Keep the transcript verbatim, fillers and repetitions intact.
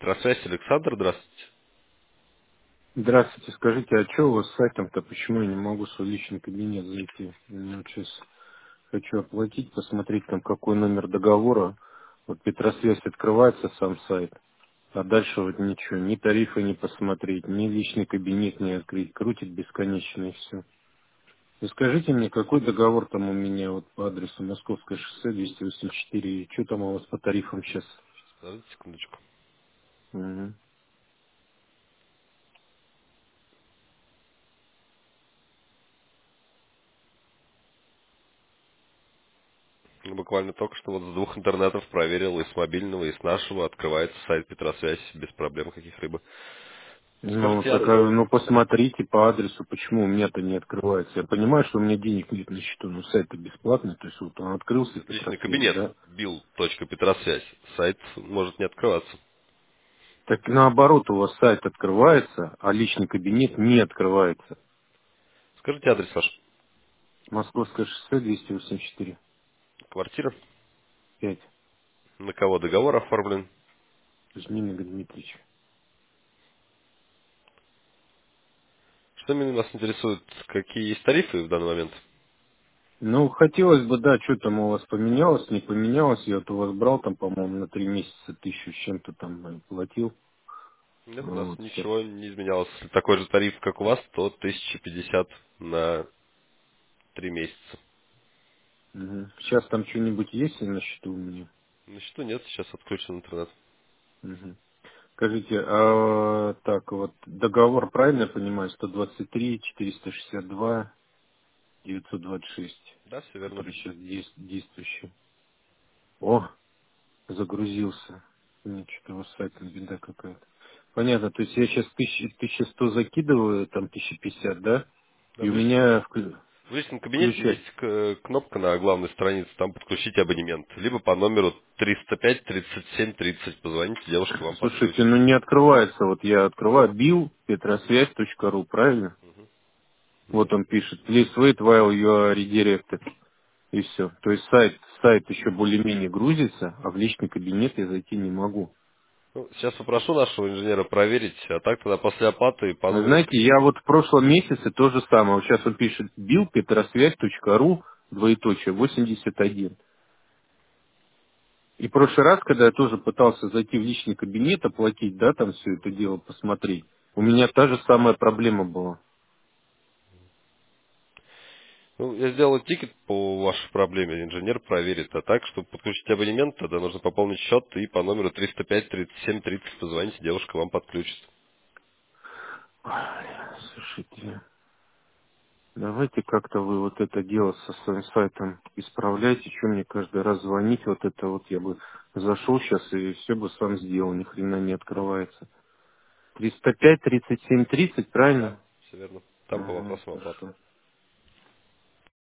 Петросвязь, Александр, здравствуйте. Здравствуйте, скажите, а что у вас с сайтом-то, почему я не могу в свой личный кабинет зайти? Я вот сейчас хочу оплатить, посмотреть там какой номер договора. Вот Петросвязь открывается сам сайт, а дальше вот ничего, ни тарифы не посмотреть, ни личный кабинет не открыть, крутит бесконечно и все. И скажите мне, какой договор там у меня вот по адресу Московское шоссе двести восемьдесят четыре, и что там у вас по тарифам сейчас? Подождите секундочку. Мгм. Ну, буквально только что вот с двух интернетов проверил, и с мобильного, и с нашего открывается сайт Петросвязь без проблем каких-либо. Ну, Скажите, так, а а, ну, посмотрите по адресу, почему у меня-то не открывается. Я понимаю, что у меня денег нет на счету, но сайт-то бесплатный, то есть вот он открылся, личный Петросвязь, кабинет да. bill.петросвязь. Сайт может не открываться. Так наоборот, у вас сайт открывается, а личный кабинет не открывается. Скажите адрес ваш. Московское шоссе двести восемьдесят четыре, Квартира. пять. На кого договор оформлен. Кузьмин Игорь Дмитриевич. Что именно вас интересует? Какие есть тарифы в данный момент? Ну, хотелось бы, да, что там у вас поменялось, не поменялось. Я вот у вас брал там, по-моему, на три месяца тысячу с чем-то там э, платил. Нет, у нас Вот, сейчас. ничего не изменялось. Если такой же тариф, как у вас, то тысяча пятьдесят на три месяца. Сейчас там что-нибудь есть на счету у меня? На счету нет, сейчас отключен интернет. Мгм. Скажите, а так вот договор, правильно я понимаю, сто двадцать три, четыреста шестьдесят два, девятьсот двадцать шесть, Да, все верно. который сейчас действующий. О, загрузился. Нет, что-то у вас с сайтом беда какая-то. Понятно, то есть я сейчас тысяча сто закидываю, там тысяча пятьдесят, да? Да, И в у личном, меня вклю- в личном кабинете включать. есть к- кнопка на главной странице, там подключить абонемент. Либо по номеру триста пять тридцать семь тридцать позвоните, девушка вам Слушайте, подключит. ну не открывается. Вот я открываю bill петросвязь точка ру, правильно? Нет. Вот он пишет, please wait while you are redirected. И все. То есть сайт, сайт еще более-менее грузится, а в личный кабинет я зайти не могу. Ну, сейчас попрошу нашего инженера проверить, а так тогда после оплаты по Вы номеру... знаете, я вот в прошлом месяце то же самое. Вот сейчас он пишет bill петросвязь точка ру, двоеточие, восемьдесят один. И в прошлый раз, когда я тоже пытался зайти в личный кабинет, оплатить, да, там все это дело посмотреть, у меня та же самая проблема была. Ну, я сделал тикет по вашей проблеме, инженер проверит. А так, чтобы подключить абонемент, тогда нужно пополнить счет и по номеру триста пять тридцать семь тридцать позвоните, девушка вам подключит. Ой, слушайте, давайте как-то вы вот это дело со своим сайтом исправляйте, что мне каждый раз звонить, вот это вот я бы зашел сейчас и все бы сам сделал, ни хрена не открывается. триста пять тридцать семь тридцать, Да, правильно? все верно. Там по Ага, вопросам оплаты. хорошо.